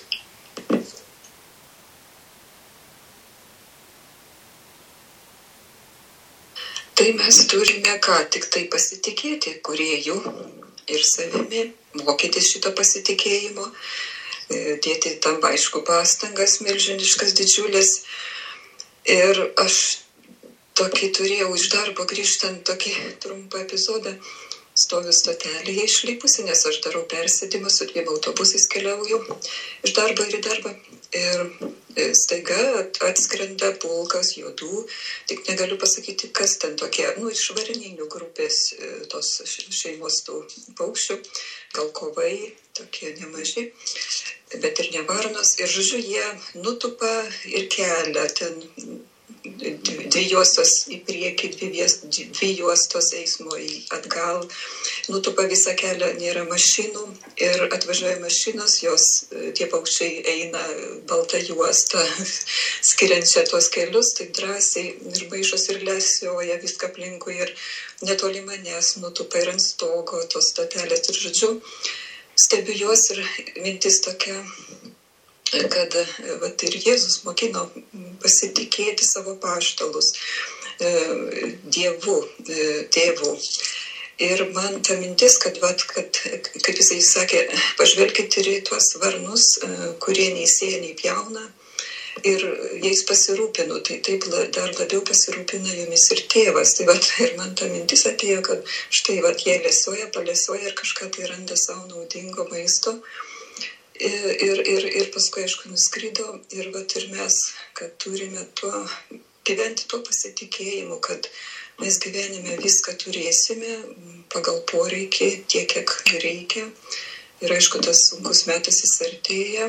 Tai mes turime ką, tik tai pasitikėti kūrėju ir savimi, mokytis šito pasitikėjimo, dėti tam aišku pastangas milžiniškas, didžiulis. Ir aš tokį turėjau iš darbo grįžtant tokį trumpą epizodą, stoviu stotelėje išlipusi, nes aš darau persėdimą, su 2 autobusais keliauju iš darbo ir į darbą. Ir staiga atskrenda pulkas juodų, tik negaliu pasakyti, kas ten tokie, iš varninių grupės tos šeimos tų paukščių, gal kovai, tokie nemaži, bet ir ne varnos. Ir žodžiu, jie nutupa ir kelia ten 2 juostos į priekį, 2 juostos eismo atgal, nutupa visą kelią, nėra mašinų ir atvažiuoja mašinos, jos, tie paukščiai eina baltą juostą, skiriančią tuos kelius, taip drąsiai ir maišos ir lesioja viską aplinkui ir netoli manęs nutupa ir ant stogo tos stotelės. Ir žodžiu, stebiu juos ir mintis tokia, kad ir Jėzus mokino pasitikėti savo paštalus, Dievu, tėvu. Ir man ta mintis, kad kaip jisai sakė, pažvelkit ir į tuos varnus, kurie nei sėja, nei pjauna, ir jais pasirūpinu, tai taip dar labiau pasirūpina jumis ir tėvas. Tai ir man ta mintis atėjo, kad štai jie lesioja, paliesioja ir kažką tai randa savo naudingo maisto. Ir paskui, aišku, nuskrido ir mes, kad turime gyventi tuo pasitikėjimu, kad mes gyvenime viską turėsime pagal poreikį, tiek, kiek reikia. Ir aišku, tas sunkus metas jis artėja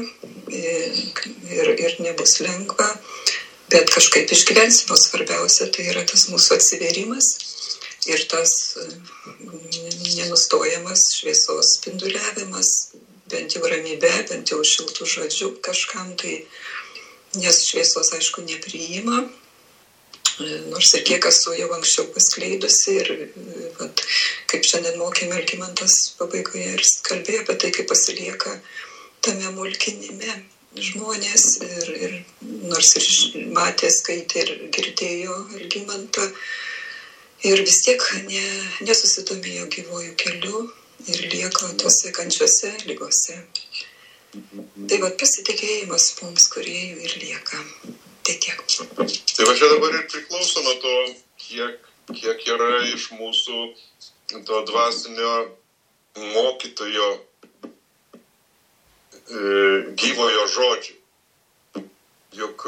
ir nebus lengva, bet kažkaip išgyvensime. Svarbiausia, tai yra tas mūsų atsivėrimas ir tas nenustojamas šviesos spinduliavimas, bent jau ramybė, bent jau šiltų žodžių kažkam tai, nes šviesos, aišku, nepriima, nors ir kiek esu jau anksčiau paskleidusi ir kaip šiandien mokėme Algimantas pabaigoje ir kalbėjo apie tai, kaip pasilieka tame mulkinime žmonės ir nors ir matė, skaitė ir girdėjo Algimantą ir vis tiek nesusidomėjo gyvojų keliu ir lieka tose kančiose ligose. Tai pasitikėjimas mums kūrėjų ir lieka. Tai tiek. Tai čia dabar ir priklauso nuo to, kiek yra iš mūsų to dvasinio mokytojo gyvojo žodžių. Juk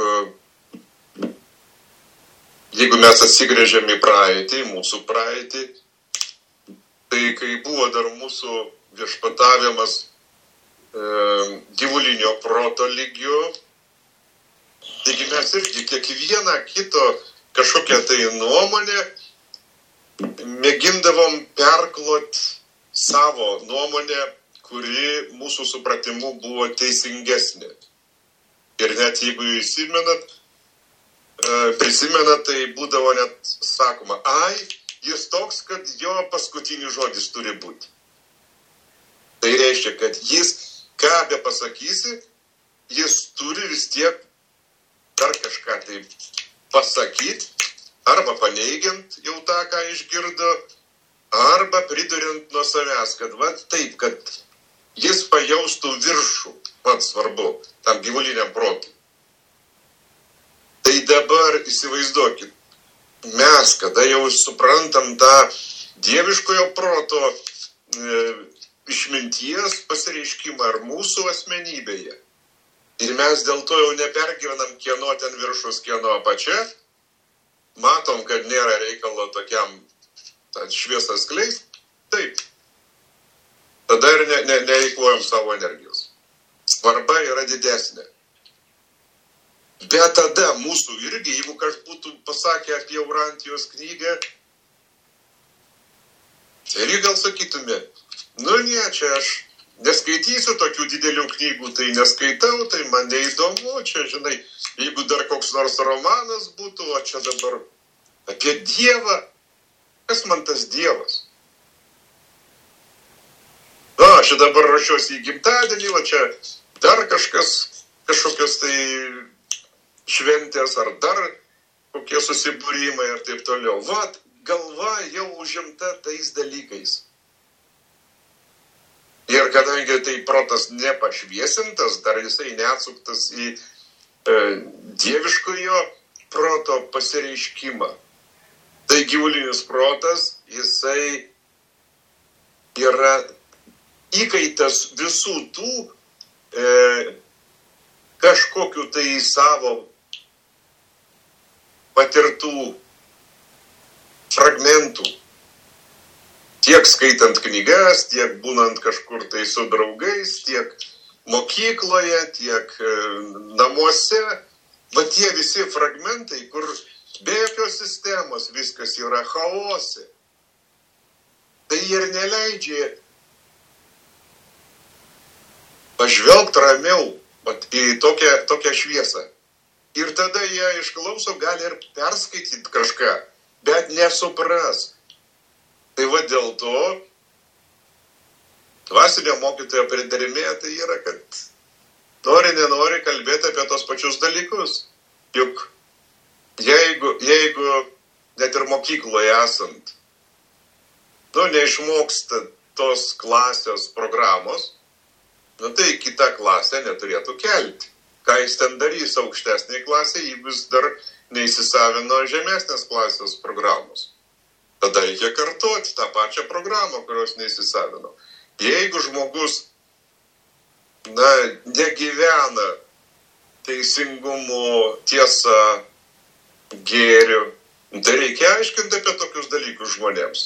jeigu mes atsigręžiam į praeitį, mūsų praeitį, tai kai buvo dar mūsų viešpatavimas gyvulinio proto lygiu, taigi mes irgi kiekvieną kito kažkokią tai nuomonę mėgindavom perklot savo nuomonę, kuri mūsų supratimu buvo teisingesnė. Ir net jeigu prisimenat, tai būdavo net sakoma, jis toks, kad jo paskutinis žodis turi būti. Tai reiškia, kad jis, ką be pasakysi, jis turi vis tiek dar kažką tai pasakyti, arba paneigiant jau tą, ką išgirdo, arba priduriant nuo savęs, kad taip, kad jis pajaustų viršų, man svarbu, tam gyvuliniam protui. Tai dabar įsivaizduokit, mes, kada jau suprantam tą dieviškojo proto išminties pasireiškimą ar mūsų asmenybėje, ir mes dėl to jau nepergyvenam, kieno ten viršus, kieno apačia, matom, kad nėra reikalo tokiam šviesą skleist, taip. Tada ir neeikvojam savo energijos. Svarba yra didesnė. Bet tada mūsų irgi, jeigu kažkas būtų pasakę apie Urantijos knygą, ir gal sakytume, ne, čia aš neskaitysiu tokių didelių knygų, tai neskaitau, tai man neįdomu, čia, žinai, jeigu dar koks nors romanas būtų, o čia dabar apie Dievą, kas man tas Dievas? Aš dabar ruošiuosi į gimtadienį, o čia dar kažkokios tai šventės ar dar kokie susibūrimai ir taip toliau. Vat, galva jau užimta tais dalykais. Ir kadangi tai protas nepašviesintas, dar jisai neatsuktas į dieviškojo proto pasireiškimą. Tai gyvulinis protas, jisai yra įkaitas visų tų kažkokių tai savo patirtų fragmentų. Tiek skaitant knygas, tiek būnant kažkur tai su draugais, tiek mokykloje, tiek namuose. Va tie visi fragmentai, kur be jokios sistemos viskas yra chaose. Tai ir neleidžia pažvelgti ramiau į tokią šviesą. Ir tada jie išklauso, gali ir perskaityti kažką, bet nesupras. Tai va dėl to dvasinio mokytojo pridarime tai yra, kad nenori kalbėti apie tos pačius dalykus. Juk jeigu net ir mokykloje esant, neišmoksta tos klasės programos, tai kita klasė neturėtų kelti. Ką jis ten darys aukštesnėje klasėje, jeigu jis dar neįsisavino žemesnės klasės programos. Tada reikia kartuoti tą pačią programą, kurios neįsisavino. Jeigu žmogus negyvena teisingumu, tiesa, gėriu, tai reikia aiškinti apie tokius dalykus žmonėms.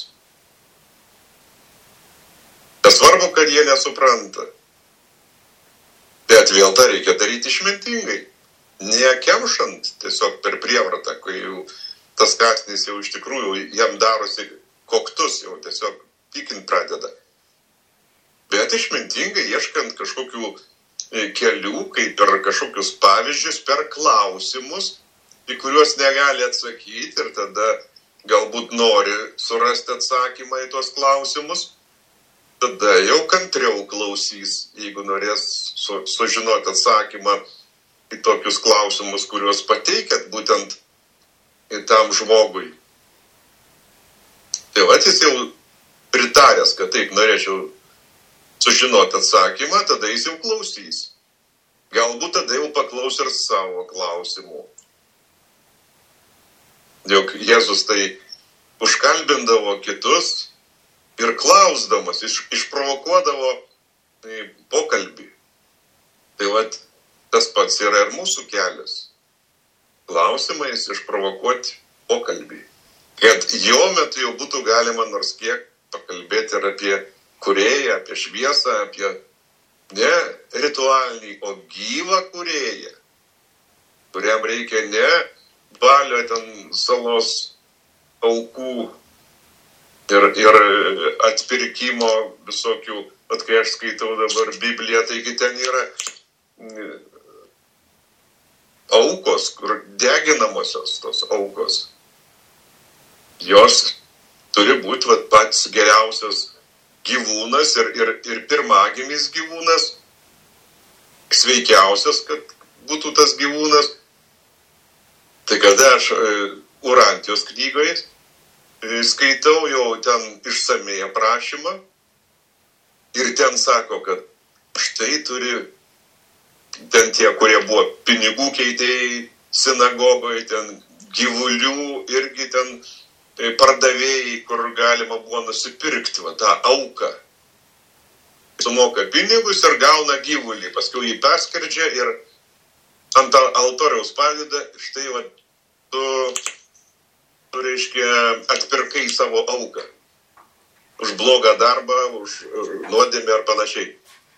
Nesvarbu, kad jie nesupranta. Bet vėl tą reikia daryti išmintingai. Nekemšant tiesiog per prievartą, kai jau tas kąsnis jau iš tikrųjų jam darosi koktus, jau tiesiog tikint pradeda. Bet išmintingai ieškant kažkokių kelių, kaip per kažkokius pavyzdžius, per klausimus, į kuriuos negali atsakyti ir tada galbūt nori surasti atsakymą į tuos klausimus. Tada jau kantriau klausys, jeigu norės sužinoti atsakymą į tokius klausimus, kuriuos pateikėt būtent į tam žmogui. Tai va, jis jau pritaręs, kad taip norėčiau sužinoti atsakymą, tada jis jau klausys. Galbūt tada jau paklaus ir savo klausimų. Juk Jėzus tai užkalbindavo kitus, ir klausdamas, išprovokuodavo pokalbį. Tai va, tas pats yra ir mūsų kelias. Klausimais išprovokuoti pokalbį. Kad jo metu jau būtų galima nors kiek pakalbėti ir apie kūrėją, apie šviesą, apie ne ritualinį, o gyvą kūrėją, kuriam reikia ne balio ten salos aukų, ir atpirkimo visokių, kai aš skaitau dabar Bibliją, taigi ten yra aukos, kur deginamosios tos aukos. Jos turi būti pats geriausias gyvūnas ir pirmagimis gyvūnas, sveikiausias, kad būtų tas gyvūnas. Tai kada aš Urantijos knygoje skaitau jau ten išsamei aprašymą ir ten sako, kad štai turi ten tie, kurie buvo pinigų keitėjai, sinagogoje, ten gyvulių irgi ten pardavėjai, kur galima buvo nusipirkti tą auką. Sumoka pinigus ir gauna gyvulį, paskui jį perskerdžia ir ant altoriaus padeda, štai tu reiškia atpirkai savo auką. Už blogą darbą, už nuodėmę ar panašiai.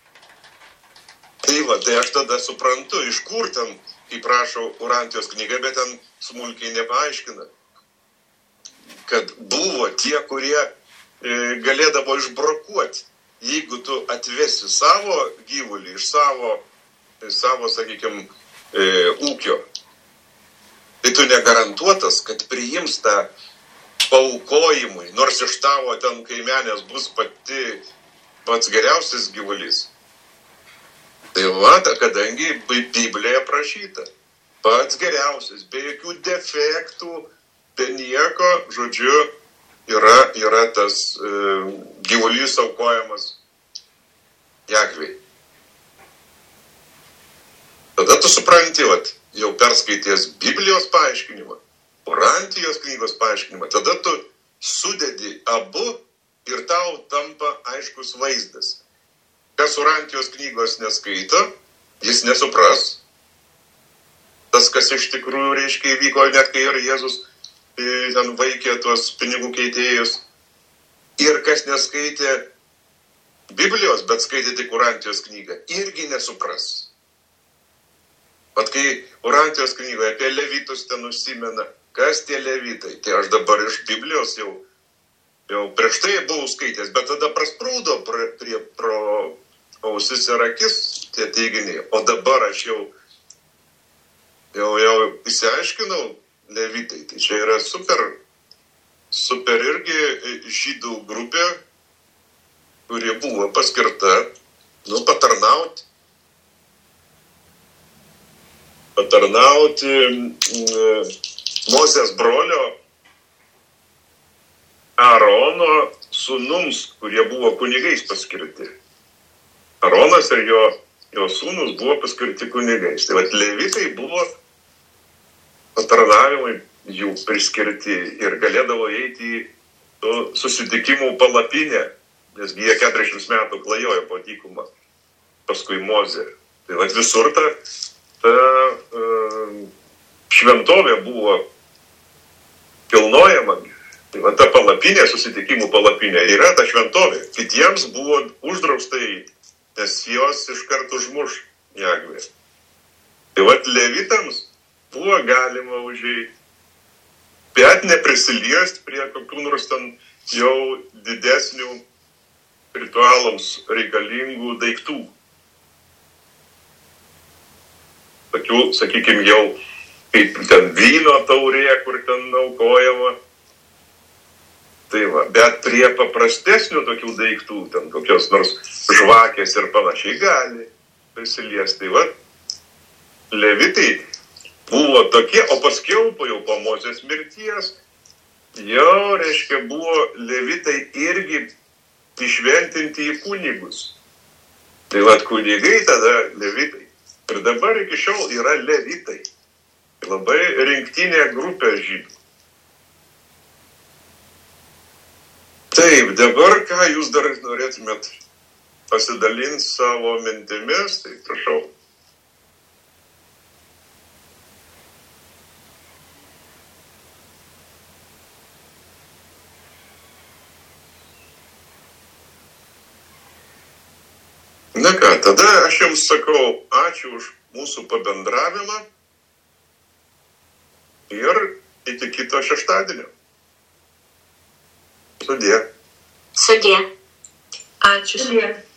Tai aš tada suprantu, iš kur ten, kaip rašo Urantijos knyga, bet ten smulkiai nepaaiškina, kad buvo tie, kurie galėdavo išbrokuoti. Jeigu tu atvesi savo gyvulį iš savo sakykime, ūkio, tai tu negarantuotas, kad priims tą paaukojimui, nors iš tavo ten kaimenės bus pats geriausias gyvulys. Tai kadangi Biblijoje prašyta, pats geriausias, be jokių defektų, be nieko, žodžiu, yra tas gyvulys aukojamas Jahvei. Tada tu supranti, jau perskaitęs Biblijos paaiškinimą, Urantijos knygos paaiškinimą, tada tu sudedi abu ir tau tampa aiškus vaizdas. Kas Urantijos knygos neskaito, jis nesupras. Tas, kas iš tikrųjų reiškia įvyko, net kai ir Jėzus ten vaikė tuos pinigų keitėjus. Ir kas neskaitė Biblijos, bet skaitė tik Urantijos knygą, irgi nesupras. Vat kai Urantijos knygoje apie levitus ten užsimena, kas tie levitai, tai aš dabar iš Biblijos jau prieš tai buvau skaitęs, bet tada prasprūdo pro ausis ir akis tie teiginiai, o dabar aš jau įsiaiškinau levitai. Tai čia yra super irgi žydų grupė, kurie buvo paskirta, patarnauti Mozės brolio Aarono sūnums, kurie buvo kunigais paskirti. Aaronas ir jo sūnus buvo paskirti kunigais. Tai levitai buvo patarnavimai jų priskirti ir galėdavo eiti į susitikimų palapinę, nes jie 40 metų klajojo po dykumą, paskui Mozė. Tai visur ta šventovė buvo pilnojama. Tai ta palapinė, susitikimų palapinė, yra ta šventovė. Kitiems buvo uždrausta eiti, nes jos iškart užmuš Jahvė. Tai levitams buvo galima užeiti, bet neprisiliesti prie kokių nors ten jau didesnių ritualams reikalingų daiktų. Tokių, sakykime, jau kaip ten vyno taurė, kur ten aukojama. Tai bet prie paprastesnių tokių daiktų, ten kokios nors žvakės ir panašiai gali prisiliesti. Tai levitai buvo tokie, o paskiau jau po Mozės mirties, reiškia, buvo levitai irgi išventinti į kunigus. Tai kunigai tada levitai. Ir dabar iki šiol yra levitai. Labai rinktinė grupė žydų. Taip, dabar ką jūs dar norėtumėt pasidalinti savo mintimis, tai prašau. Na ką, tada aš jums sakau ačiū už mūsų pabendravimą ir iki kito šeštadienio. Sudie. Sudie. Ačiū.